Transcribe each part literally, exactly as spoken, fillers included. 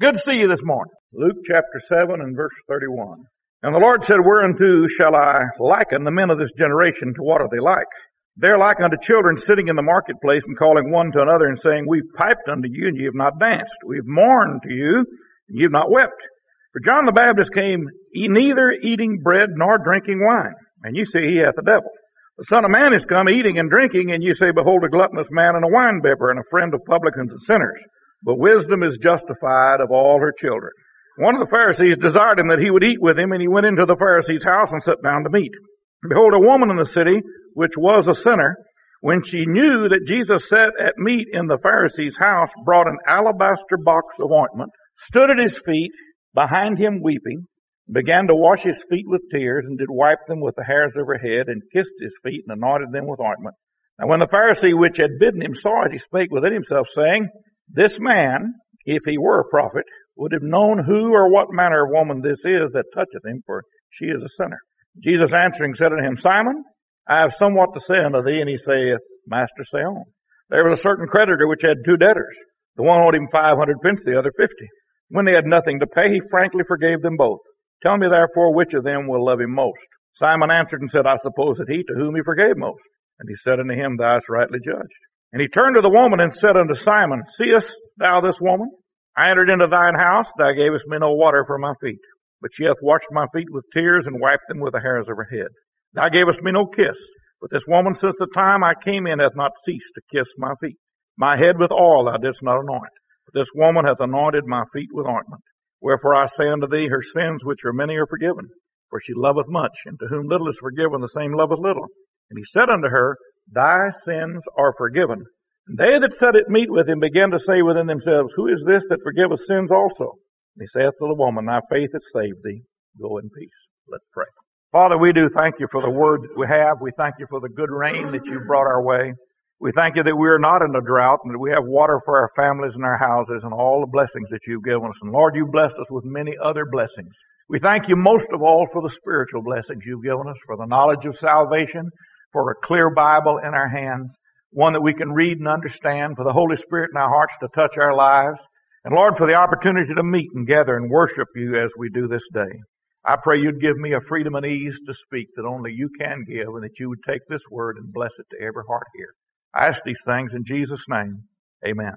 Good to see you this morning. Luke chapter seven and verse thirty-one. And the Lord said, Whereunto shall I liken the men of this generation? To what are they like? They're like unto children sitting in the marketplace and calling one to another and saying, We've piped unto you and ye have not danced. We've mourned to you and ye have not wept. For John the Baptist came neither eating bread nor drinking wine, and you say he hath the devil. The Son of Man is come eating and drinking, and you say, Behold, a gluttonous man and a winebibber and a friend of publicans and sinners. But wisdom is justified of all her children. One of the Pharisees desired him that he would eat with him, and he went into the Pharisee's house and sat down to meat. And behold, a woman in the city, which was a sinner, when she knew that Jesus sat at meat in the Pharisee's house, brought an alabaster box of ointment, stood at his feet, behind him weeping, began to wash his feet with tears, and did wipe them with the hairs of her head, and kissed his feet, and anointed them with ointment. Now when the Pharisee which had bidden him saw it, he spake within himself, saying, This man, if he were a prophet, would have known who or what manner of woman this is that toucheth him, for she is a sinner. Jesus answering said unto him, Simon, I have somewhat to say unto thee. And he saith, Master, say on. There was a certain creditor which had two debtors. The one owed him five hundred pence, the other fifty. When they had nothing to pay, he frankly forgave them both. Tell me therefore which of them will love him most. Simon answered and said, I suppose that he to whom he forgave most. And he said unto him, Thou hast rightly judged. And he turned to the woman and said unto Simon, Seest thou this woman? I entered into thine house, thou gavest me no water for my feet, but she hath washed my feet with tears and wiped them with the hairs of her head. Thou gavest me no kiss, but this woman since the time I came in hath not ceased to kiss my feet. My head with oil thou didst not anoint, but this woman hath anointed my feet with ointment. Wherefore I say unto thee, her sins which are many are forgiven, for she loveth much, and to whom little is forgiven, the same loveth little. And he said unto her, Thy sins are forgiven. And they that sat at meat with him began to say within themselves, Who is this that forgiveth sins also? And he saith to the woman, Thy faith hath saved thee. Go in peace. Let's pray. Father, we do thank you for the word that we have. We thank you for the good rain that you brought our way. We thank you that we are not in a drought and that we have water for our families and our houses and all the blessings that you've given us. And Lord, you've blessed us with many other blessings. We thank you most of all for the spiritual blessings you've given us, for the knowledge of salvation, for a clear Bible in our hands, one that we can read and understand, for the Holy Spirit in our hearts to touch our lives. And Lord, for the opportunity to meet and gather and worship you as we do this day. I pray you'd give me a freedom and ease to speak that only you can give, and that you would take this word and bless it to every heart here. I ask these things in Jesus' name. Amen.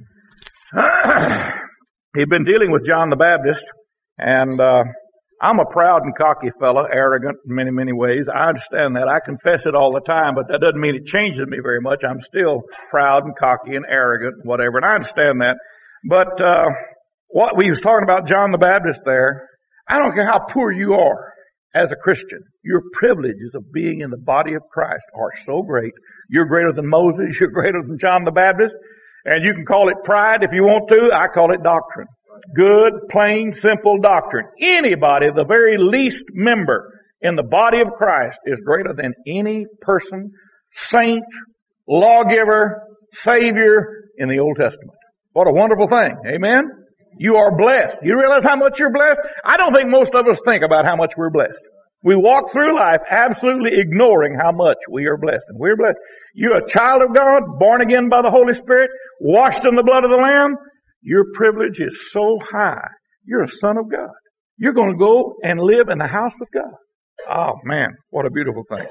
He'd been dealing with John the Baptist, and uh, I'm a proud and cocky fellow, arrogant in many, many ways. I understand that. I confess it all the time, but that doesn't mean it changes me very much. I'm still proud and cocky and arrogant and whatever, and I understand that. But uh what we was talking about John the Baptist there, I don't care how poor you are as a Christian. Your privileges of being in the body of Christ are so great. You're greater than Moses. You're greater than John the Baptist. And you can call it pride if you want to. I call it doctrine. Good, plain, simple doctrine. Anybody, the very least member in the body of Christ, is greater than any person, saint, lawgiver, savior in the Old Testament. What a wonderful thing. Amen? You are blessed. You realize how much you're blessed? I don't think most of us think about how much we're blessed. We walk through life absolutely ignoring how much we are blessed. And we're blessed. You're a child of God, born again by the Holy Spirit, washed in the blood of the Lamb. Your privilege is so high. You're a son of God. You're going to go and live in the house with God. Oh man, what a beautiful thing.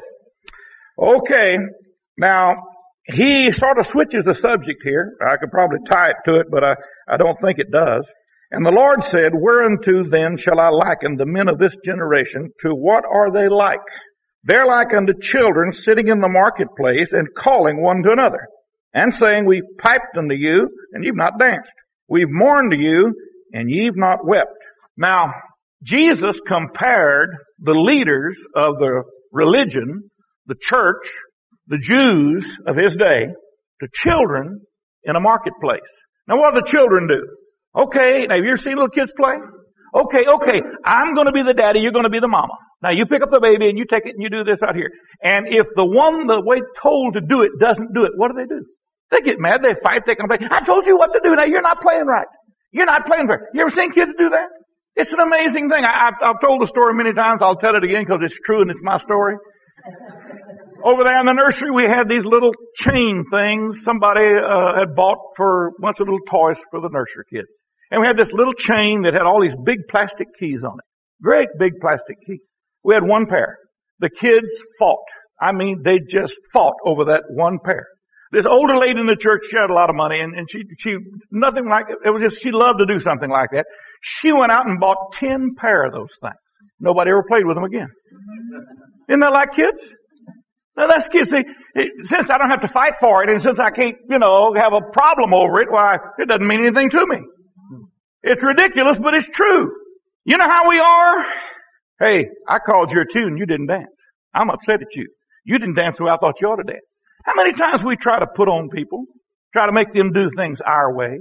Okay, now he sort of switches the subject here. I could probably tie it to it, but I, I don't think it does. And the Lord said, Whereunto then shall I liken the men of this generation? To what are they like? They're like unto children sitting in the marketplace and calling one to another, and saying, We've piped unto you, and you've not danced. We've mourned to you, and ye've not wept. Now, Jesus compared the leaders of the religion, the church, the Jews of his day, to children in a marketplace. Now what do the children do? Okay, now have you ever seen little kids play? Okay, okay, I'm going to be the daddy, you're going to be the mama. Now you pick up the baby and you take it and you do this out here. And if the one the way told to do it doesn't do it, what do they do? They get mad, they fight, they complain. I told you what to do, now you're not playing right. You're not playing right. You ever seen kids do that? It's an amazing thing. I, I've, I've told the story many times. I'll tell it again because it's true and it's my story. Over there in the nursery, we had these little chain things somebody uh, had bought for a bunch of little toys for the nursery kids. And we had this little chain that had all these big plastic keys on it. Great big plastic keys. We had one pair. The kids fought. I mean, they just fought over that one pair. This older lady in the church, she had a lot of money, and, and she, she, nothing like it. It was just, she loved to do something like that. She went out and bought ten pair of those things. Nobody ever played with them again. Isn't that like kids? Now that's kids. See, it, since I don't have to fight for it, and since I can't, you know, have a problem over it, why, it doesn't mean anything to me. It's ridiculous, but it's true. You know how we are? Hey, I called your tune, you didn't dance. I'm upset at you. You didn't dance the way I thought you ought to dance. How many times we try to put on people, try to make them do things our way,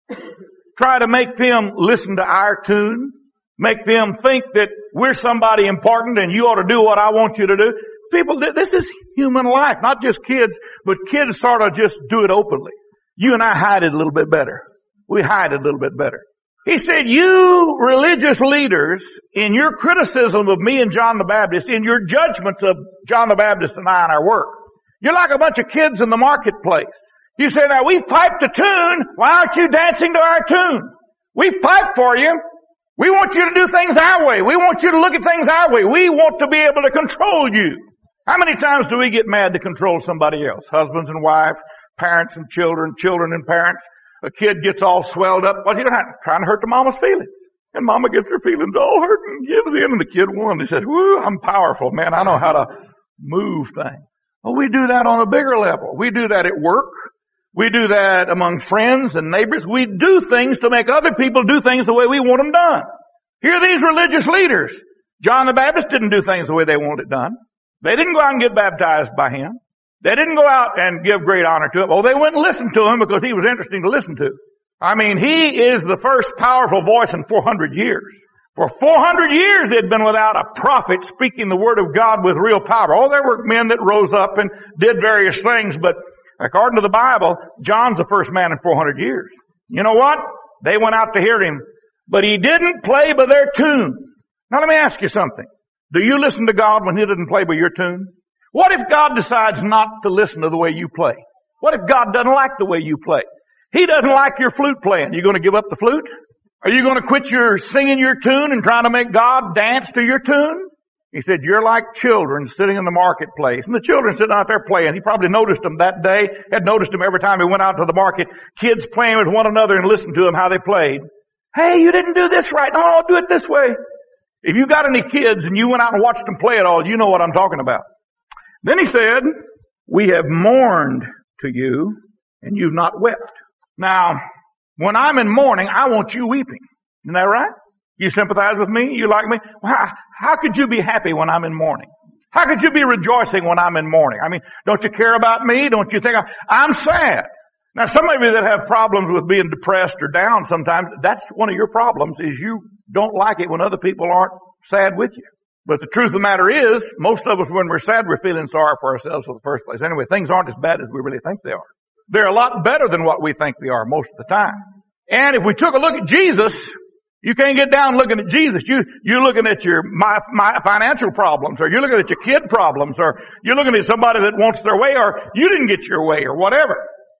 try to make them listen to our tune, make them think that we're somebody important and you ought to do what I want you to do. People, this is human life, not just kids, but kids sort of just do it openly. You and I hide it a little bit better. We hide it a little bit better. He said, you religious leaders, in your criticism of me and John the Baptist, in your judgments of John the Baptist and I and our work, you're like a bunch of kids in the marketplace. You say, now we've piped a tune, why aren't you dancing to our tune? We've piped for you. We want you to do things our way. We want you to look at things our way. We want to be able to control you. How many times do we get mad to control somebody else? Husbands and wives, parents and children, children and parents. A kid gets all swelled up. Well, you're not trying to hurt the mama's feelings. And mama gets her feelings all hurt and gives in, and the kid won. He says, woo, I'm powerful, man. I know how to move things. Well, we do that on a bigger level. We do that at work. We do that among friends and neighbors. We do things to make other people do things the way we want them done. Here are these religious leaders. John the Baptist didn't do things the way they wanted it done. They didn't go out and get baptized by him. They didn't go out and give great honor to him. Oh, they went and listened to him because he was interesting to listen to. I mean, he is the first powerful voice in four hundred years. For four hundred years they'd been without a prophet speaking the word of God with real power. Oh, there were men that rose up and did various things, but according to the Bible, John's the first man in four hundred years. You know what? They went out to hear him, but he didn't play by their tune. Now let me ask you something. Do you listen to God when he doesn't play by your tune? What if God decides not to listen to the way you play? What if God doesn't like the way you play? He doesn't like your flute playing. You going to give up the flute? Are you going to quit your singing your tune and trying to make God dance to your tune? He said, you're like children sitting in the marketplace. And the children sitting out there playing. He probably noticed them that day, had noticed them every time he went out to the market. Kids playing with one another and listened to them how they played. Hey, you didn't do this right. No, I'll do it this way. If you got any kids and you went out and watched them play it all, you know what I'm talking about. Then he said, we have mourned to you and you've not wept. Now, when I'm in mourning, I want you weeping. Isn't that right? You sympathize with me? You like me? Well, how, how could you be happy when I'm in mourning? How could you be rejoicing when I'm in mourning? I mean, don't you care about me? Don't you think I'm, I'm sad? Now, some of you that have problems with being depressed or down sometimes, that's one of your problems, is you don't like it when other people aren't sad with you. But the truth of the matter is, most of us, when we're sad, we're feeling sorry for ourselves in the first place. Anyway, things aren't as bad as we really think they are. They're a lot better than what we think they are most of the time. And if we took a look at Jesus, you can't get down looking at Jesus. You, you're looking at your my, my financial problems, or you're looking at your kid problems, or you're looking at somebody that wants their way, or you didn't get your way, or whatever.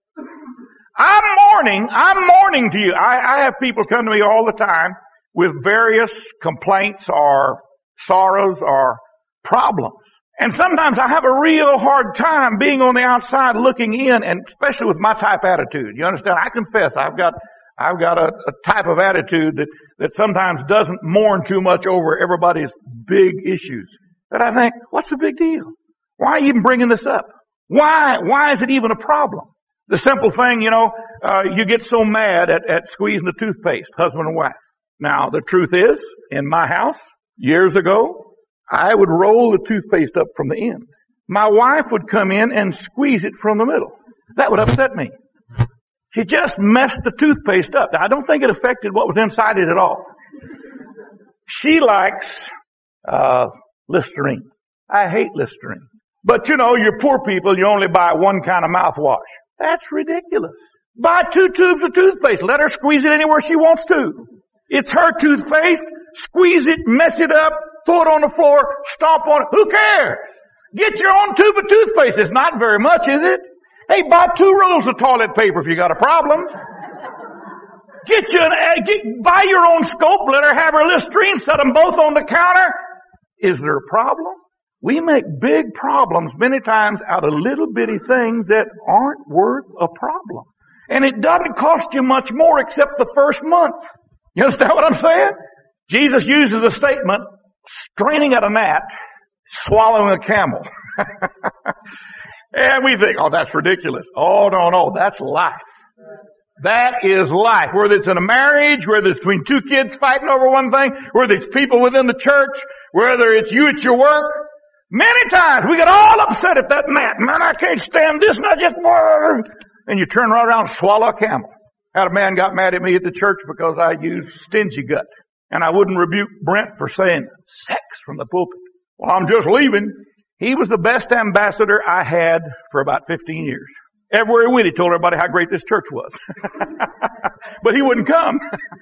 I'm mourning, I'm mourning to you. I, I have people come to me all the time with various complaints or sorrows or problems. And sometimes I have a real hard time being on the outside looking in, and especially with my type attitude. You understand? I confess I've got I've got a, a type of attitude that, that sometimes doesn't mourn too much over everybody's big issues. But I think, what's the big deal? Why are you even bringing this up? Why, why is it even a problem? The simple thing, you know, uh, you get so mad at, at squeezing the toothpaste, husband and wife. Now, the truth is, in my house, years ago, I would roll the toothpaste up from the end. My wife would come in and squeeze it from the middle. That would upset me. She just messed the toothpaste up. I don't think it affected what was inside it at all. She likes uh Listerine. I hate Listerine. But you know, you're poor people, you only buy one kind of mouthwash. That's ridiculous. Buy two tubes of toothpaste. Let her squeeze it anywhere she wants to. It's her toothpaste. Squeeze it, mess it up, throw it on the floor, stomp on it. Who cares? Get your own tube of toothpaste. It's not very much, is it? Hey, buy two rolls of toilet paper if you got a problem. Get you an egg, get, buy your own scope, let her have her Listerine, set them both on the counter. Is there a problem? We make big problems many times out of little bitty things that aren't worth a problem. And it doesn't cost you much more except the first month. You understand what I'm saying? Jesus uses the statement, straining at a gnat, swallowing a camel. And we think, oh, that's ridiculous. Oh, no, no, that's life. That is life. Whether it's in a marriage, whether it's between two kids fighting over one thing, whether it's people within the church, whether it's you at your work. Many times we get all upset at that gnat. Man, I can't stand this, and I just... And you turn right around and swallow a camel. Had a man got mad at me at the church because I used stingy gut. And I wouldn't rebuke Brent for saying sex from the pulpit. Well, I'm just leaving. He was the best ambassador I had for about fifteen years. Everywhere he went, he told everybody how great this church was. But he wouldn't come.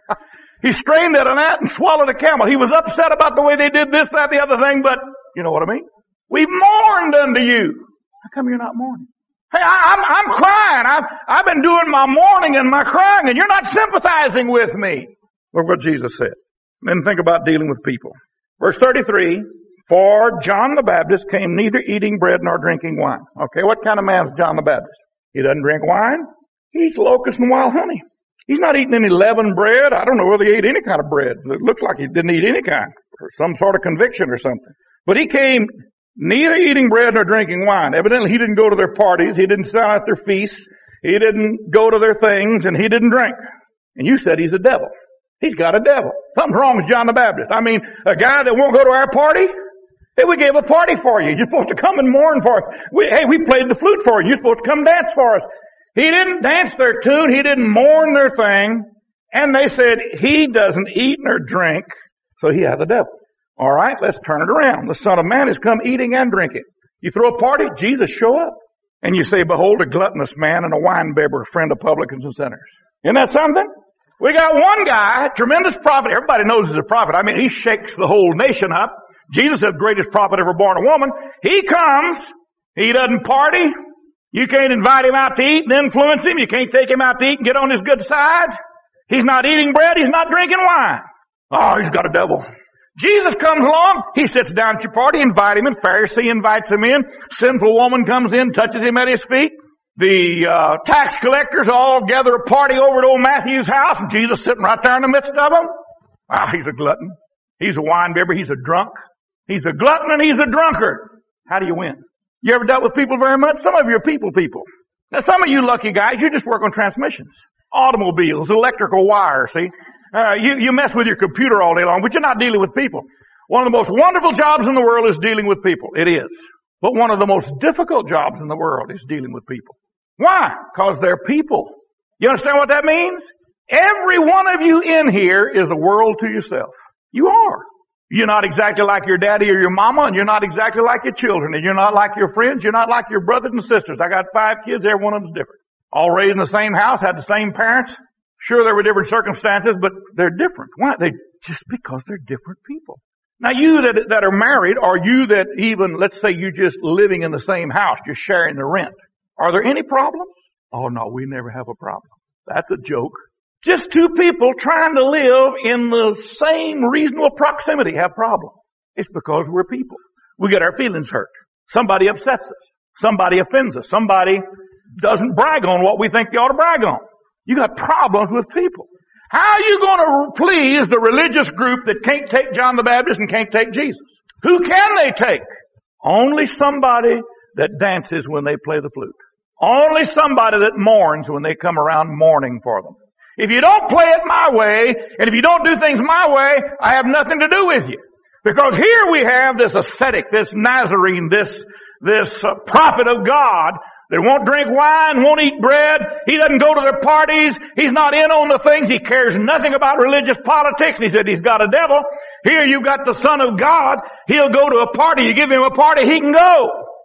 He strained at a gnat and swallowed a camel. He was upset about the way they did this, that, the other thing, but you know what I mean? We mourned unto you. How come you're not mourning? Hey, I, I'm, I'm crying. I've, I've been doing my mourning and my crying, and you're not sympathizing with me. Look what Jesus said. Then think about dealing with people. Verse thirty-three, for John the Baptist came neither eating bread nor drinking wine. Okay, what kind of man is John the Baptist? He doesn't drink wine. He eats locusts and wild honey. He's not eating any leavened bread. I don't know whether he ate any kind of bread. It looks like he didn't eat any kind, or some sort of conviction or something. But he came neither eating bread nor drinking wine. Evidently he didn't go to their parties. He didn't sit at their feasts. He didn't go to their things, and he didn't drink. And you said he's a devil. He's got a devil. Something's wrong with John the Baptist. I mean, a guy that won't go to our party? Hey, we gave a party for you. You're supposed to come and mourn for us. We, hey, we played the flute for you. You're supposed to come dance for us. He didn't dance their tune. He didn't mourn their thing. And they said, he doesn't eat nor drink, so he has a devil. All right, let's turn it around. The Son of Man has come eating and drinking. You throw a party, Jesus show up. And you say, behold, a gluttonous man and a winebibber, friend of publicans and sinners. Isn't that something? We got one guy, tremendous prophet. Everybody knows he's a prophet. I mean, he shakes the whole nation up. Jesus is the greatest prophet ever born of woman. He comes. He doesn't party. You can't invite him out to eat and influence him. You can't take him out to eat and get on his good side. He's not eating bread. He's not drinking wine. Oh, he's got a devil. Jesus comes along. He sits down at your party. Invite him in. Pharisee invites him in. Sinful woman comes in, touches him at his feet. The uh, tax collectors all gather a party over at old Matthew's house, and Jesus sitting right there in the midst of them. Ah, he's a glutton. He's a winebibber. He's a drunk. He's a glutton and he's a drunkard. How do you win? You ever dealt with people very much? Some of you are people people. Now some of you lucky guys, you just work on transmissions, automobiles, electrical wires, see? Uh, you, you mess with your computer all day long, but you're not dealing with people. One of the most wonderful jobs in the world is dealing with people. It is. But one of the most difficult jobs in the world is dealing with people. Why? Because they're people. You understand what that means? Every one of you in here is a world to yourself. You are. You're not exactly like your daddy or your mama, and you're not exactly like your children, and you're not like your friends, you're not like your brothers and sisters. I got five kids, every one of them's different. All raised in the same house, had the same parents. Sure, there were different circumstances, but they're different. Why? They just because they're different people. Now you that, that are married, or you that even, let's say you're just living in the same house, just sharing the rent. Are there any problems? Oh no, we never have a problem. That's a joke. Just two people trying to live in the same reasonable proximity have problems. It's because we're people. We get our feelings hurt. Somebody upsets us. Somebody offends us. Somebody doesn't brag on what we think they ought to brag on. You got problems with people. How are you going to please the religious group that can't take John the Baptist and can't take Jesus? Who can they take? Only somebody that dances when they play the flute. Only somebody that mourns when they come around mourning for them. If you don't play it my way, and if you don't do things my way, I have nothing to do with you. Because here we have this ascetic, this Nazarene, this, this uh, prophet of God that won't drink wine, won't eat bread. He doesn't go to their parties. He's not in on the things. He cares nothing about religious politics. He said he's got a devil. Here you've got the Son of God. He'll go to a party. You give him a party, he can go.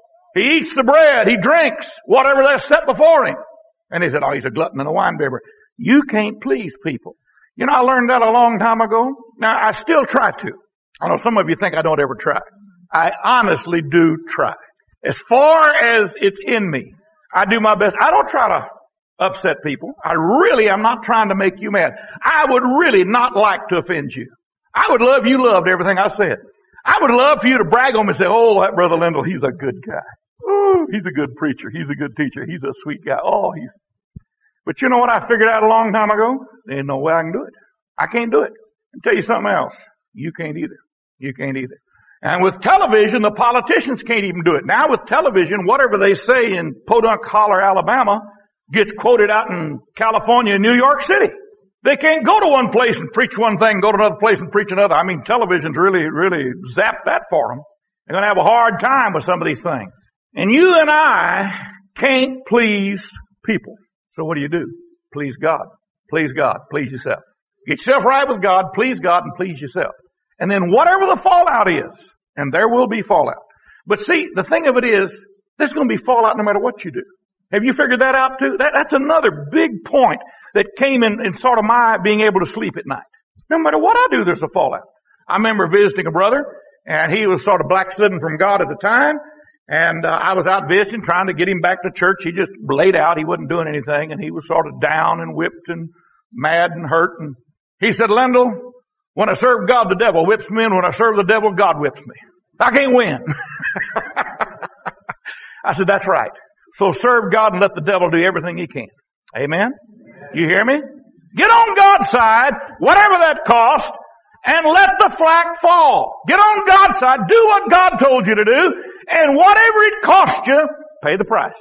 He eats the bread. He drinks whatever that's set before him. And he said, oh, he's a glutton and a winebibber. You can't please people. You know, I learned that a long time ago. Now, I still try to. I know some of you think I don't ever try. I honestly do try. As far as it's in me, I do my best. I don't try to upset people. I really am not trying to make you mad. I would really not like to offend you. I would love you loved everything I said. I would love for you to brag on me and say, oh, that Brother Lindell, he's a good guy. Oh, he's a good preacher. He's a good teacher. He's a sweet guy. Oh, he's... But you know what I figured out a long time ago? There ain't no way I can do it. I can't do it. I'll tell you something else. You can't either. You can't either. And with television, the politicians can't even do it. Now with television, whatever they say in Podunk Holler, Alabama, gets quoted out in California and New York City. They can't go to one place and preach one thing, go to another place and preach another. I mean, television's really, really zapped that for them. They're going to have a hard time with some of these things. And you and I can't please people. So what do you do? Please God. Please God. Please yourself. Get yourself right with God, please God, and please yourself. And then whatever the fallout is, and there will be fallout. But see, the thing of it is, there's going to be fallout no matter what you do. Have you figured that out too? That, that's another big point that came in, in sort of my being able to sleep at night. No matter what I do, there's a fallout. I remember visiting a brother, and he was sort of backslidden from God at the time, and uh, I was out visiting, trying to get him back to church. He just laid out. He wasn't doing anything, and he was sort of down and whipped and mad and hurt. And he said, Lindell, when I serve God, the devil whips me, and when I serve the devil, God whips me. I can't win. I said, that's right. So serve God and let the devil do everything he can. Amen? You hear me? Get on God's side, whatever that costs, and let the flak fall. Get on God's side, do what God told you to do, and whatever it costs you, pay the price.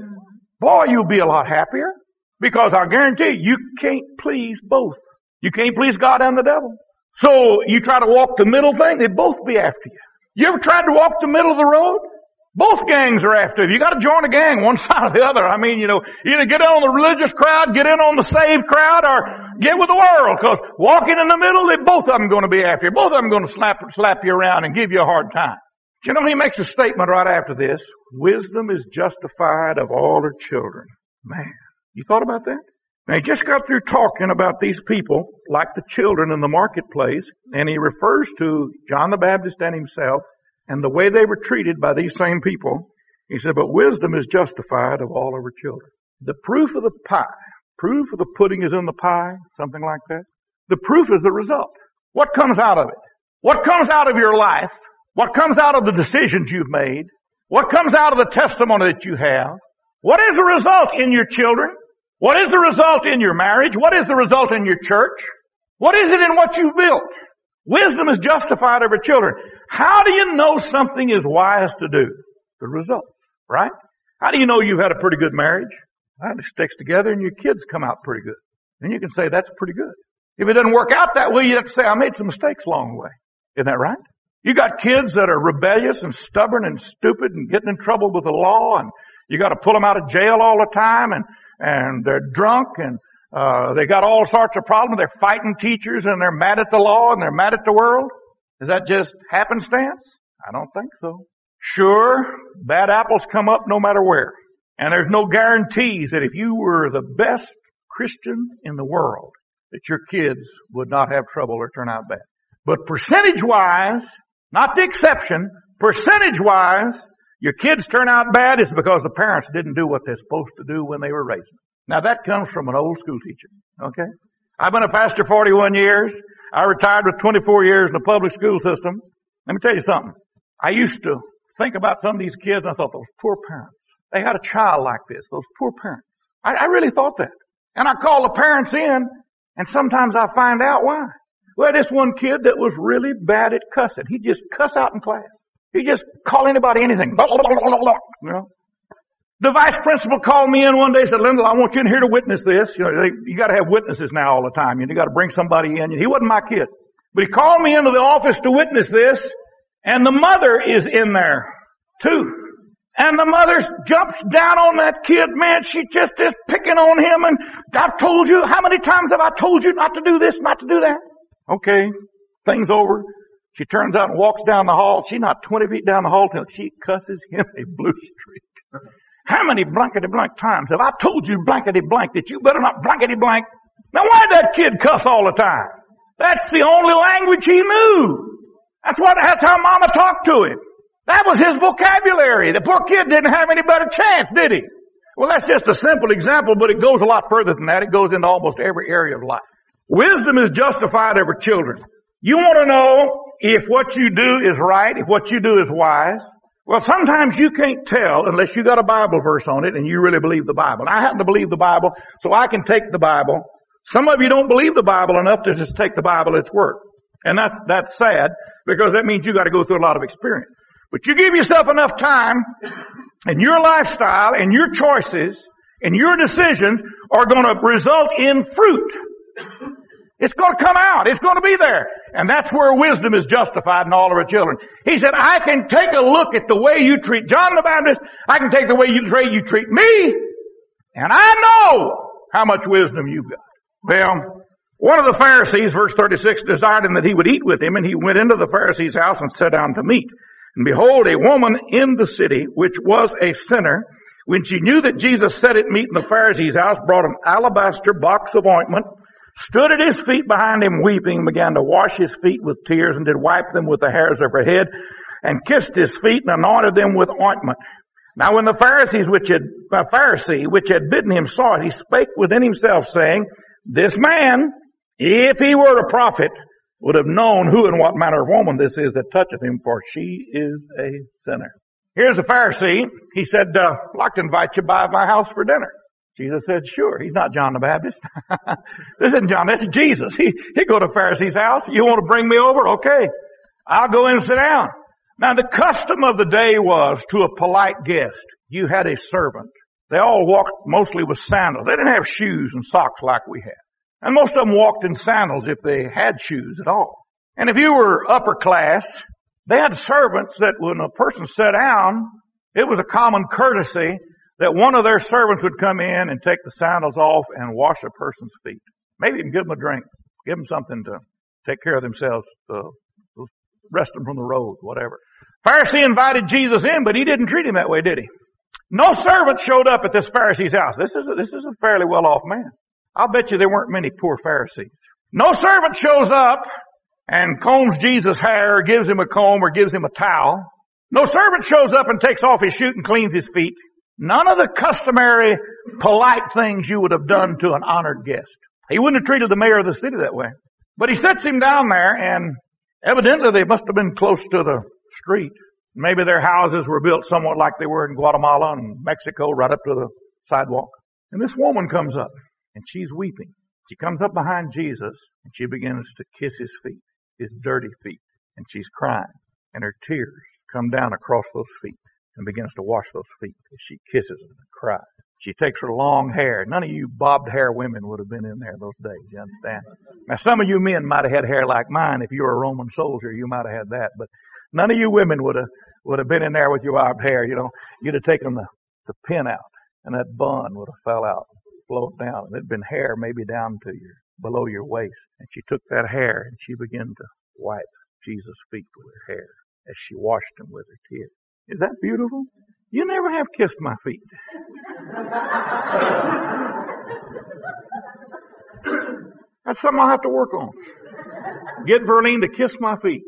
Boy, you'll be a lot happier, because I guarantee you, you can't please both. You can't please God and the devil. So you try to walk the middle thing, they both be after you. You ever tried to walk the middle of the road? Both gangs are after you. You got to join a gang, one side or the other. I mean, you know, either get in on the religious crowd, get in on the saved crowd, or get with the world. Because walking in the middle, they both of them going to be after you. Both of them going to slap slap you around and give you a hard time. You know, he makes a statement right after this. Wisdom is justified of all her children. Man, you thought about that? Now, he just got through talking about these people, like the children in the marketplace, and he refers to John the Baptist and himself, and the way they were treated by these same people. He said, but wisdom is justified of all of her children. The proof of the pie, proof of the pudding is in the pie, something like that. The proof is the result. What comes out of it? What comes out of your life? What comes out of the decisions you've made? What comes out of the testimony that you have? What is the result in your children? What is the result in your marriage? What is the result in your church? What is it in what you've built? Wisdom is justified of her children. How do you know something is wise to do? The results, right? How do you know you've had a pretty good marriage? Well, it sticks together and your kids come out pretty good. And you can say that's pretty good. If it doesn't work out that way, you have to say, I made some mistakes along the way. Isn't that right? You got kids that are rebellious and stubborn and stupid and getting in trouble with the law, and you got to pull them out of jail all the time, and and they're drunk, and uh they got all sorts of problems. They're fighting teachers, and they're mad at the law, and they're mad at the world. Is that just happenstance? I don't think so. Sure, bad apples come up no matter where. And there's no guarantees that if you were the best Christian in the world, that your kids would not have trouble or turn out bad. But percentage-wise, not the exception, percentage-wise, your kids turn out bad is because the parents didn't do what they're supposed to do when they were raising them. Now that comes from an old school teacher, okay? I've been a pastor forty-one years. I retired with twenty-four years in the public school system. Let me tell you something. I used to think about some of these kids, and I thought, those poor parents. They had a child like this, those poor parents. I, I really thought that. And I call the parents in, and sometimes I find out why. Well, this one kid that was really bad at cussing. He'd just cuss out in class. He'd just call anybody anything. You know? The vice principal called me in one day and said, Lindell, I want you in here to witness this. You know, they, you got to have witnesses now all the time. You got to bring somebody in. He wasn't my kid. But he called me into the office to witness this, and the mother is in there too. And the mother jumps down on that kid, man. She just is picking on him, and I've told you, how many times have I told you not to do this, not to do that? Okay, thing's over. She turns out and walks down the hall. She's not twenty feet down the hall till she cusses him a blue streak. How many blankety blank times have I told you blankety blank that you better not blankety blank? Now why did that kid cuss all the time? That's the only language he knew. That's what, that's how mama talked to him. That was his vocabulary. The poor kid didn't have any better chance, did he? Well, that's just a simple example, but it goes a lot further than that. It goes into almost every area of life. Wisdom is justified over children. You want to know if what you do is right, if what you do is wise. Well, sometimes you can't tell unless you got a Bible verse on it and you really believe the Bible. And I happen to believe the Bible, so I can take the Bible. Some of you don't believe the Bible enough to just take the Bible at its word. And that's, that's sad, because that means you got to go through a lot of experience. But you give yourself enough time, and your lifestyle and your choices and your decisions are going to result in fruit. It's going to come out. It's going to be there. And that's where wisdom is justified in all of our children. He said, I can take a look at the way you treat John the Baptist. I can take the way you treat, you treat me. And I know how much wisdom you've got. Well, one of the Pharisees, verse thirty-six, desired him that he would eat with him. And he went into the Pharisee's house and sat down to meat. And behold, a woman in the city, which was a sinner, when she knew that Jesus sat at meat in the Pharisee's house, brought an alabaster box of ointment, stood at his feet behind him weeping, and began to wash his feet with tears, and did wipe them with the hairs of her head, and kissed his feet, and anointed them with ointment. Now when the Pharisees which had, uh, Pharisee which had bidden him saw it, he spake within himself, saying, This man, if he were a prophet, would have known who and what manner of woman this is that toucheth him, for she is a sinner. Here's a Pharisee. He said, uh, I'd like to invite you by my house for dinner. Jesus said, sure. He's not John the Baptist. This isn't John. This is Jesus. He, he'd go to a Pharisee's house. You want to bring me over? Okay. I'll go in and sit down. Now the custom of the day was, to a polite guest, you had a servant. They all walked mostly with sandals. They didn't have shoes and socks like we had. And most of them walked in sandals if they had shoes at all. And if you were upper class, they had servants that when a person sat down, it was a common courtesy that one of their servants would come in and take the sandals off and wash a person's feet. Maybe even give them a drink. Give them something to take care of themselves, to rest them from the road, whatever. Pharisee invited Jesus in, but he didn't treat him that way, did he? No servant showed up at this Pharisee's house. This is a, this is a fairly well-off man. I'll bet you there weren't many poor Pharisees. No servant shows up and combs Jesus' hair, or gives him a comb, or gives him a towel. No servant shows up and takes off his shoe and cleans his feet. None of the customary polite things you would have done to an honored guest. He wouldn't have treated the mayor of the city that way. But he sits him down there, and evidently they must have been close to the street. Maybe their houses were built somewhat like they were in Guatemala and Mexico, right up to the sidewalk. And this woman comes up, and she's weeping. She comes up behind Jesus, and she begins to kiss his feet, his dirty feet. And she's crying, and her tears come down across those feet, and begins to wash those feet as she kisses them and cries. She takes her long hair. None of you bobbed hair women would have been in there those days, you understand? Now some of you men might have had hair like mine. If you were a Roman soldier, you might have had that. But none of you women would have, would have been in there with your bobbed hair, you know. You'd have taken the, the pin out, and that bun would have fell out, flowed down. And there'd been hair maybe down to your, below your waist. And she took that hair and she began to wipe Jesus' feet with her hair as she washed them with her tears. Is that beautiful? You never have kissed my feet. That's something I'll have to work on. Get Verlene to kiss my feet.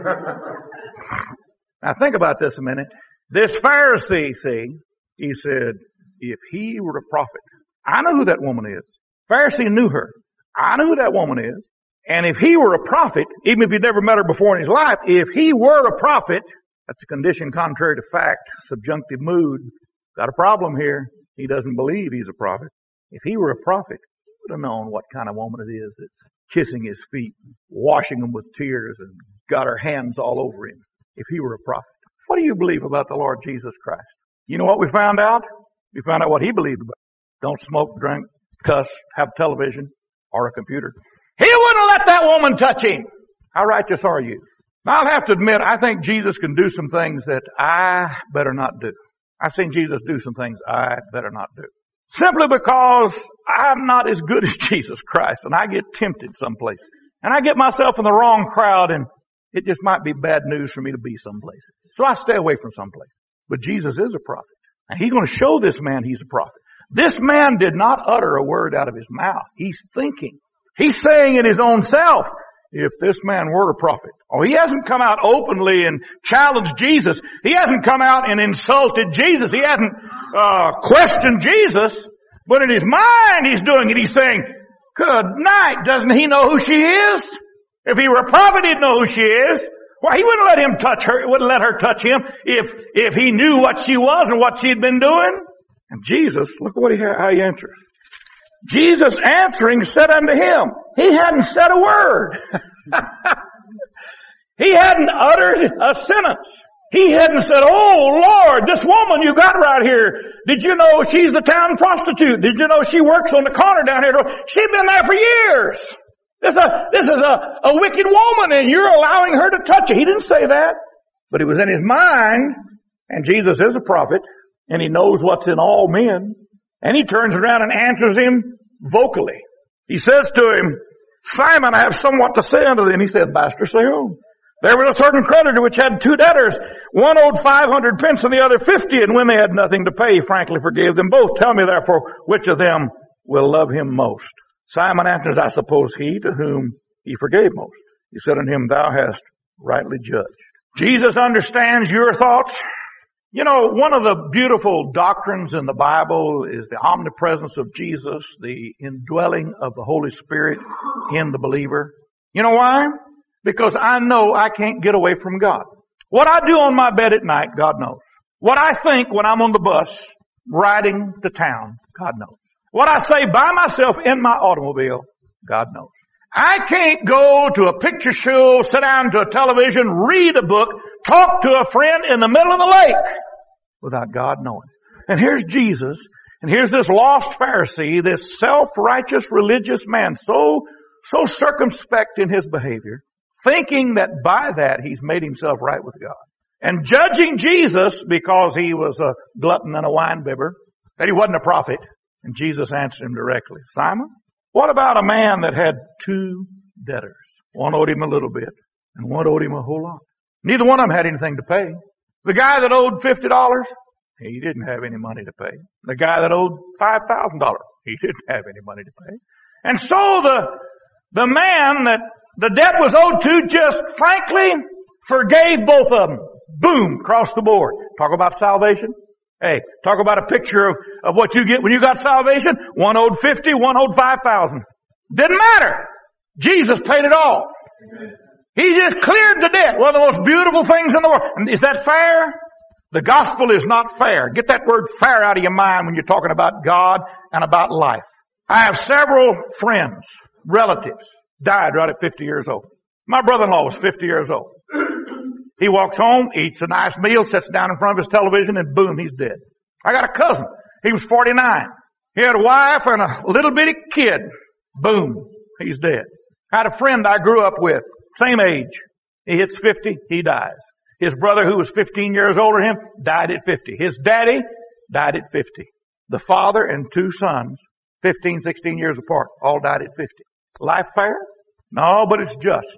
Now think about this a minute. This Pharisee, see, he said, if he were a prophet, I know who that woman is. Pharisee knew her. I know who that woman is. And if he were a prophet, even if he'd never met her before in his life, if he were a prophet, that's a condition contrary to fact, subjunctive mood. Got a problem here. He doesn't believe he's a prophet. If he were a prophet, he would have known what kind of woman it is that's kissing his feet, washing them with tears, and got her hands all over him. If he were a prophet. What do you believe about the Lord Jesus Christ? You know what we found out? We found out what he believed about. Don't smoke, drink, cuss, have television, or a computer. He wouldn't let that woman touch him. How righteous are you? Now, I'll have to admit, I think Jesus can do some things that I better not do. I've seen Jesus do some things I better not do. Simply because I'm not as good as Jesus Christ, and I get tempted some places. And I get myself in the wrong crowd, and it just might be bad news for me to be some places. So I stay away from some places. But Jesus is a prophet. And he's going to show this man he's a prophet. This man did not utter a word out of his mouth. He's thinking. He's saying in his own self, if this man were a prophet. Oh, he hasn't come out openly and challenged Jesus. He hasn't come out and insulted Jesus. He hasn't uh, question Jesus, but in his mind he's doing it. He's saying, good night. Doesn't he know who she is? If he were a prophet, he'd know who she is. Why, he wouldn't let him touch her, wouldn't let her touch him if, if he knew what she was and what she'd been doing. And Jesus, look what he, how he answers. Jesus answering said unto him, he hadn't said a word. He hadn't uttered a sentence. He hadn't said, oh Lord, this woman you got right here, did you know she's the town prostitute? Did you know she works on the corner down here? She's been there for years. This is a, this is a, a wicked woman and you're allowing her to touch you. He didn't say that, but it was in his mind, and Jesus is a prophet, and he knows what's in all men, and he turns around and answers him vocally. He says to him, Simon, I have somewhat to say unto thee. And he said, Master, say on. There was a certain creditor which had two debtors. One owed five hundred pence and the other fifty, and when they had nothing to pay, he frankly forgave them both. Tell me therefore, which of them will love him most? Simon answers, I suppose he to whom he forgave most. He said unto him, thou hast rightly judged. Jesus understands your thoughts. You know, one of the beautiful doctrines in the Bible is the omnipresence of Jesus, the indwelling of the Holy Spirit in the believer. You know why? Because I know I can't get away from God. What I do on my bed at night, God knows. What I think when I'm on the bus riding to town, God knows. What I say by myself in my automobile, God knows. I can't go to a picture show, sit down to a television, read a book, talk to a friend in the middle of the lake without God knowing. And here's Jesus, and here's this lost Pharisee, this self-righteous religious man, so, so circumspect in his behavior, thinking that by that he's made himself right with God. And judging Jesus because he was a glutton and a winebibber, that he wasn't a prophet. And Jesus answered him directly, Simon, what about a man that had two debtors? One owed him a little bit, and one owed him a whole lot. Neither one of them had anything to pay. The guy that owed fifty dollars, he didn't have any money to pay. The guy that owed five thousand dollars, he didn't have any money to pay. And so the, the man that the debt was owed to just frankly forgave both of them. Boom, across the board. Talk about salvation. Hey, talk about a picture of, of what you get when you got salvation. One owed fifty, one owed five thousand. Didn't matter. Jesus paid it all. He just cleared the debt. One of the most beautiful things in the world. Is that fair? The gospel is not fair. Get that word fair out of your mind when you're talking about God and about life. I have several friends, relatives, died right at fifty years old. My brother-in-law was fifty years old. He walks home, eats a nice meal, sits down in front of his television, and boom, he's dead. I got a cousin. He was forty-nine. He had a wife and a little bitty kid. Boom, he's dead. I had a friend I grew up with, same age. He hits fifty, he dies. His brother, who was fifteen years older than him, died at fifty. His daddy died at fifty. The father and two sons, fifteen, sixteen years apart, all died at fifty. Life fair? No, but it's just.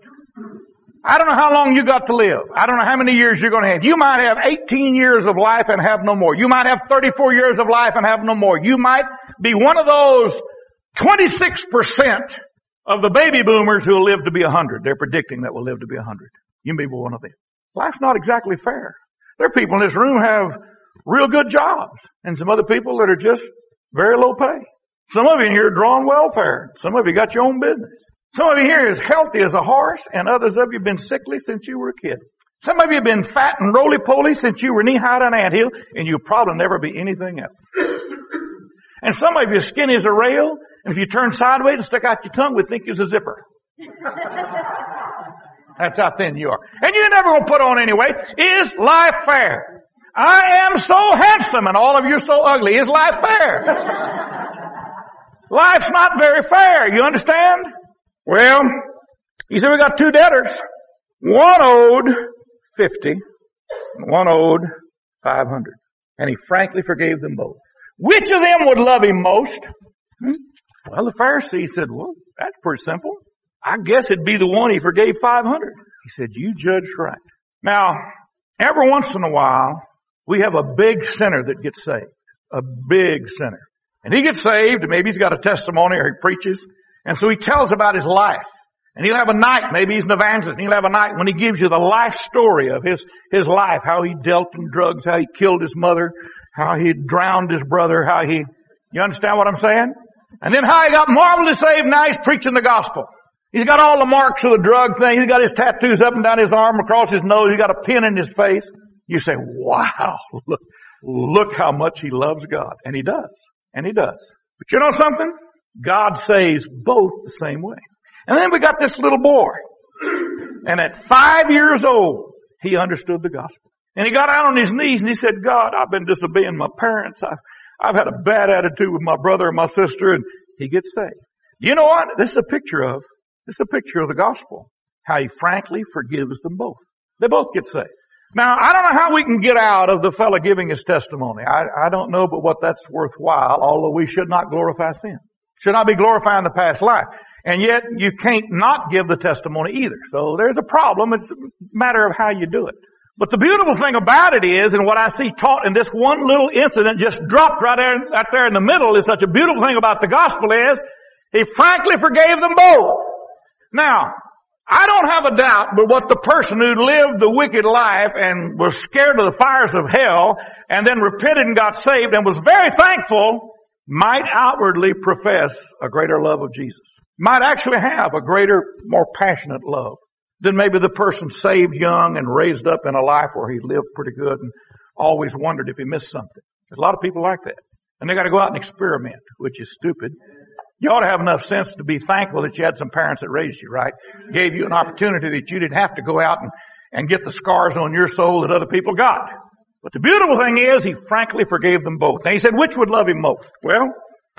I don't know how long you got to live. I don't know how many years you're going to have. You might have eighteen years of life and have no more. You might have thirty-four years of life and have no more. You might be one of those twenty-six percent of the baby boomers who will live to be one hundred. They're predicting that will live to be one hundred. You may be one of them. Life's not exactly fair. There are people in this room who have real good jobs, and some other people that are just very low pay. Some of you in here are drawing welfare. Some of you got your own business. Some of you here are as healthy as a horse, and others of you have been sickly since you were a kid. Some of you have been fat and roly-poly since you were knee-high to an anthill, and you'll probably never be anything else. And some of you are skinny as a rail, and if you turn sideways and stick out your tongue, we'd think you're a zipper. That's how thin you are. And you're never going to put on any weight. Is life fair? I am so handsome, and all of you are so ugly. Is life fair? Life's not very fair. You understand? Well, he said we got two debtors. One owed fifty, and one owed five hundred. And he frankly forgave them both. Which of them would love him most? Hmm? Well, the Pharisee said, well, that's pretty simple. I guess it'd be the one he forgave five hundred. He said, you judged right. Now, every once in a while, we have a big sinner that gets saved. A big sinner. And he gets saved, and maybe he's got a testimony or he preaches. And so he tells about his life. And he'll have a night, maybe he's an evangelist, and he'll have a night when he gives you the life story of his, his life, how he dealt in drugs, how he killed his mother, how he drowned his brother, how he, you understand what I'm saying? And then how he got marvelously saved, now he's preaching the gospel. He's got all the marks of the drug thing. He's got his tattoos up and down his arm, across his nose. He's got a pin in his face. You say, wow, look, look how much he loves God. And he does. And he does. But you know something? God saves both the same way. And then we got this little boy. And at five years old, he understood the gospel. And he got out on his knees and he said, God, I've been disobeying my parents. I've, I've had a bad attitude with my brother and my sister. And he gets saved. You know what? This is a picture of, this is a picture of the gospel. How he frankly forgives them both. They both get saved. Now, I don't know how we can get out of the fellow giving his testimony. I, I don't know but what that's worthwhile, although we should not glorify sin. Should not be glorifying the past life. And yet, you can't not give the testimony either. So there's a problem. It's a matter of how you do it. But the beautiful thing about it is, and what I see taught in this one little incident just dropped right there, right there in the middle is such a beautiful thing about the gospel is, he frankly forgave them both. Now, I don't have a doubt but what the person who lived the wicked life and was scared of the fires of hell and then repented and got saved and was very thankful might outwardly profess a greater love of Jesus. Might actually have a greater, more passionate love than maybe the person saved young and raised up in a life where he lived pretty good and always wondered if he missed something. There's a lot of people like that. And they got to go out and experiment, which is stupid. You ought to have enough sense to be thankful that you had some parents that raised you, right? Gave you an opportunity that you didn't have to go out and, and get the scars on your soul that other people got. But the beautiful thing is, he frankly forgave them both. Now he said, which would love him most? Well,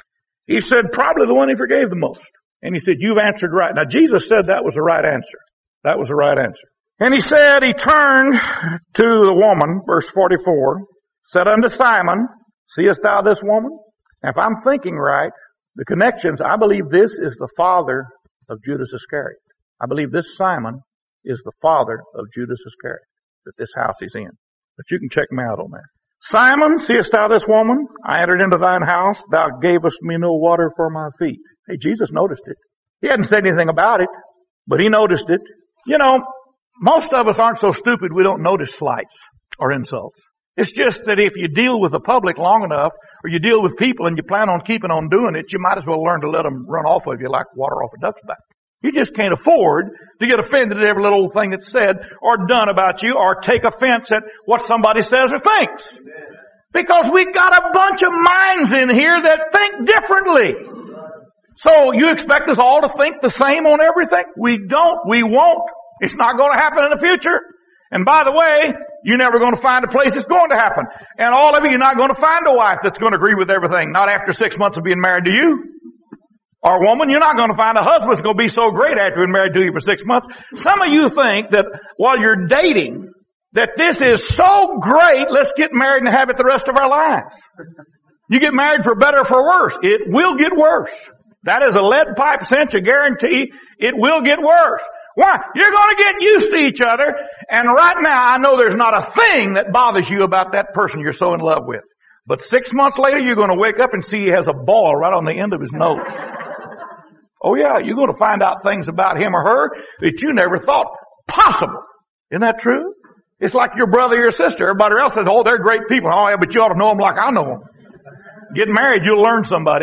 he said, probably the one he forgave the most. And he said, you've answered right. Now Jesus said that was the right answer. That was the right answer. And he said, he turned to the woman, verse forty-four, said unto Simon, seest thou this woman? Now if I'm thinking right, the connections, I believe this is the father of Judas Iscariot. I believe this Simon is the father of Judas Iscariot, that this house he's in. But you can check me out on that. Simon, seest thou this woman? I entered into thine house. Thou gavest me no water for my feet. Hey, Jesus noticed it. He hadn't said anything about it, but he noticed it. You know, most of us aren't so stupid we don't notice slights or insults. It's just that if you deal with the public long enough, or you deal with people and you plan on keeping on doing it, you might as well learn to let them run off of you like water off a duck's back. You just can't afford to get offended at every little old thing that's said or done about you or take offense at what somebody says or thinks. Because we've got a bunch of minds in here that think differently. So you expect us all to think the same on everything? We don't. We won't. It's not going to happen in the future. And by the way, you're never going to find a place it's going to happen. And all of you, you're not going to find a wife that's going to agree with everything. Not after six months of being married to you. Or woman, you're not going to find a husband that's going to be so great after being married to you for six months. Some of you think that while you're dating, that this is so great, let's get married and have it the rest of our lives. You get married for better or for worse. It will get worse. That is a lead pipe cinch, a guarantee. It will get worse. Why? You're going to get used to each other. And right now, I know there's not a thing that bothers you about that person you're so in love with. But six months later, you're going to wake up and see he has a ball right on the end of his nose. Oh yeah, you're going to find out things about him or her that you never thought possible. Isn't that true? It's like your brother or your sister. Everybody else says, oh, they're great people. Oh yeah, but you ought to know them like I know them. Get married, you'll learn somebody.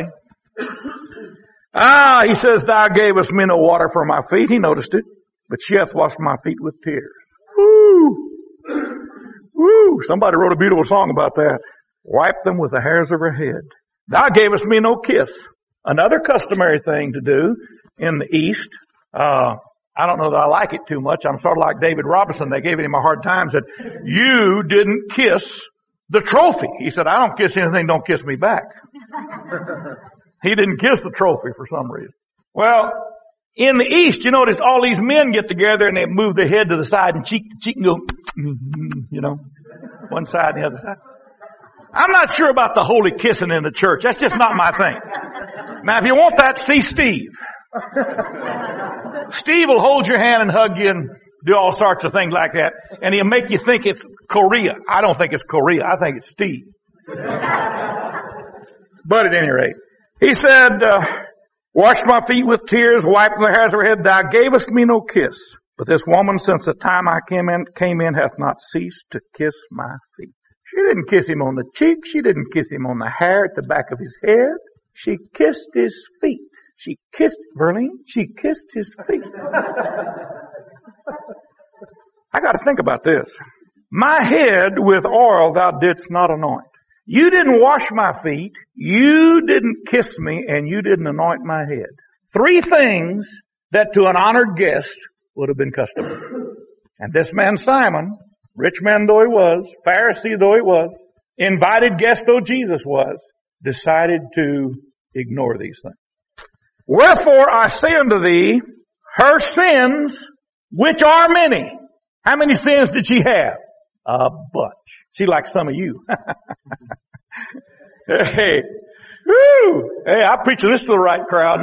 Ah, he says, thou gavest me no water for my feet. He noticed it. But she hath washed my feet with tears. Woo! Woo! Somebody wrote a beautiful song about that. Wipe them with the hairs of her head. Thou gavest me no kiss. Another customary thing to do in the East. Uh, I don't know that I like it too much. I'm sort of like David Robinson. They gave him a hard time. Said, you didn't kiss the trophy. He said, I don't kiss anything. Don't kiss me back. He didn't kiss the trophy for some reason. Well, in the East, you notice all these men get together and they move their head to the side and cheek to cheek and go, you know, one side and the other side. I'm not sure about the holy kissing in the church. That's just not my thing. Now, if you want that, see Steve. Steve will hold your hand and hug you and do all sorts of things like that. And he'll make you think it's Korea. I don't think it's Korea. I think it's Steve. But at any rate, he said, uh, wash my feet with tears, wipe the hairs of her head. Thou gavest me no kiss. But this woman, since the time I came in, came in, hath not ceased to kiss my feet. She didn't kiss him on the cheek. She didn't kiss him on the hair at the back of his head. She kissed his feet. She kissed, Verlene, she kissed his feet. I got to think about this. My head with oil thou didst not anoint. You didn't wash my feet. You didn't kiss me, and you didn't anoint my head. Three things that to an honored guest would have been customary. And this man Simon, rich man though he was, Pharisee though he was, invited guest though Jesus was, decided to ignore these things. Wherefore I say unto thee, her sins, which are many. How many sins did she have? A bunch. She like some of you. Hey, woo! Hey, I'm preaching this to the right crowd.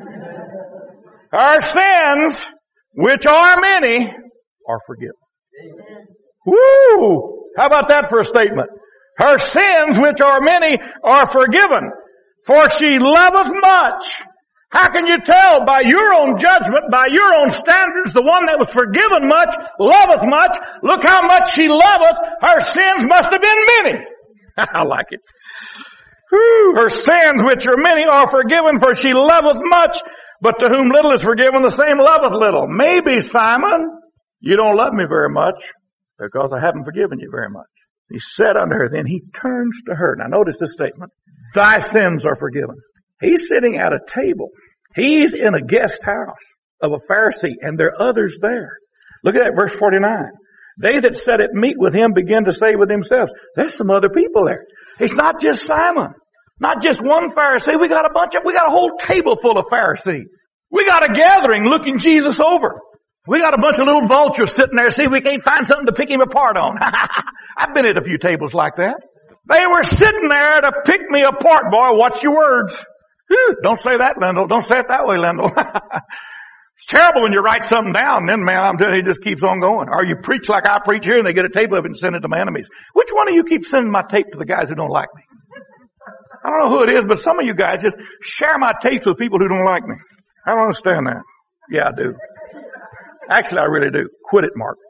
Her sins, which are many, are forgiven. Amen. Woo! How about that for a statement? Her sins, which are many, are forgiven. For she loveth much. How can you tell? By your own judgment, by your own standards, the one that was forgiven much, loveth much. Look how much she loveth. Her sins must have been many. I like it. Whew. Her sins, which are many, are forgiven, for she loveth much. But to whom little is forgiven, the same loveth little. Maybe, Simon, you don't love me very much because I haven't forgiven you very much. He said unto her, then he turns to her. Now notice this statement. Thy sins are forgiven. He's sitting at a table. He's in a guest house of a Pharisee, and there are others there. Look at that, verse forty-nine. They that sat at meat with him began to say with themselves, there's some other people there. It's not just Simon. Not just one Pharisee. We got a bunch of, we got a whole table full of Pharisees. We got a gathering looking Jesus over. We got a bunch of little vultures sitting there. See if we can't find something to pick him apart on. I've been at a few tables like that. They were sitting there to pick me apart. Boy, watch your words. Whew, don't say that, Lendl. Don't say it that way, Lendl. It's terrible when you write something down, then man, I'm telling you, it just keeps on going. Or you preach like I preach here and they get a tape of it and send it to my enemies. Which one of you keeps sending my tape to the guys who don't like me? I don't know who it is, but some of you guys just share my tapes with people who don't like me. I don't understand that. Yeah, I do. Actually, I really do. Quit it, Mark.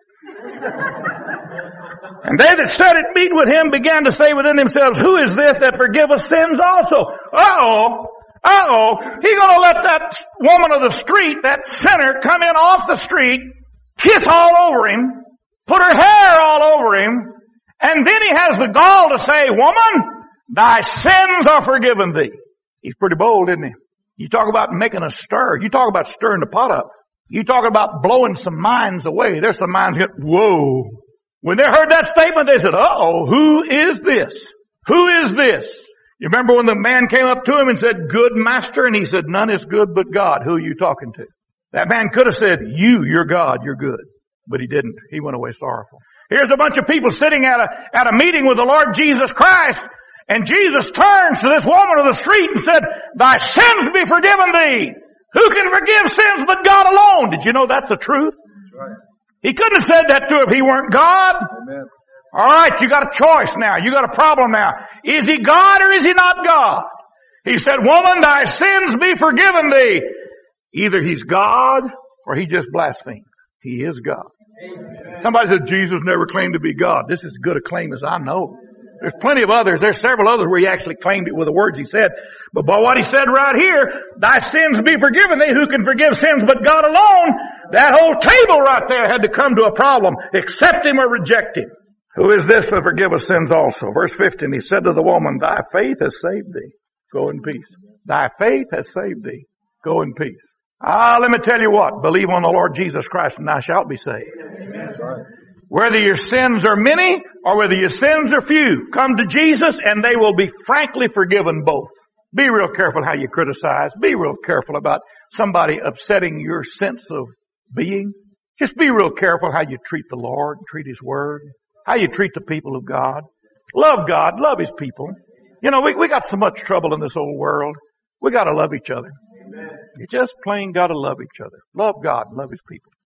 And they that sat at meat with him began to say within themselves, who is this that forgiveth sins also? Uh-oh. Uh-oh. He gonna let that woman of the street, that sinner, come in off the street, kiss all over him, put her hair all over him, and then he has the gall to say, woman, thy sins are forgiven thee. He's pretty bold, isn't he? You talk about making a stir. You talk about stirring the pot up. You talk about blowing some minds away. There's some minds that, whoa. When they heard that statement, they said, uh-oh, who is this? Who is this? You remember when the man came up to him and said, good master? And he said, none is good but God. Who are you talking to? That man could have said, you, you're God, you're good. But he didn't. He went away sorrowful. Here's a bunch of people sitting at a, at a meeting with the Lord Jesus Christ. And Jesus turns to this woman of the street and said, thy sins be forgiven thee. Who can forgive sins but God alone? Did you know that's the truth? That's right. He couldn't have said that to her if he weren't God. Amen. All right, you got a choice now. You got a problem now. Is he God or is he not God? He said, woman, thy sins be forgiven thee. Either he's God or he just blasphemed. He is God. Amen. Somebody said Jesus never claimed to be God. This is as good a claim as I know. There's plenty of others. There's several others where he actually claimed it with the words he said. But by what he said right here, thy sins be forgiven thee. Who can forgive sins but God alone? That whole table right there had to come to a problem. Accept him or reject him. Who is this that forgiveth sins also? Verse fifteen, he said to the woman, thy faith has saved thee. Go in peace. Thy faith has saved thee. Go in peace. Ah, let me tell you what. Believe on the Lord Jesus Christ and thou shalt be saved. Amen. Whether your sins are many or whether your sins are few, come to Jesus and they will be frankly forgiven both. Be real careful how you criticize. Be real careful about somebody upsetting your sense of being. Just be real careful how you treat the Lord, treat His Word, how you treat the people of God. Love God, love His people. You know, we, we got so much trouble in this old world. We gotta love each other. Amen. You just plain gotta love each other. Love God and love His people.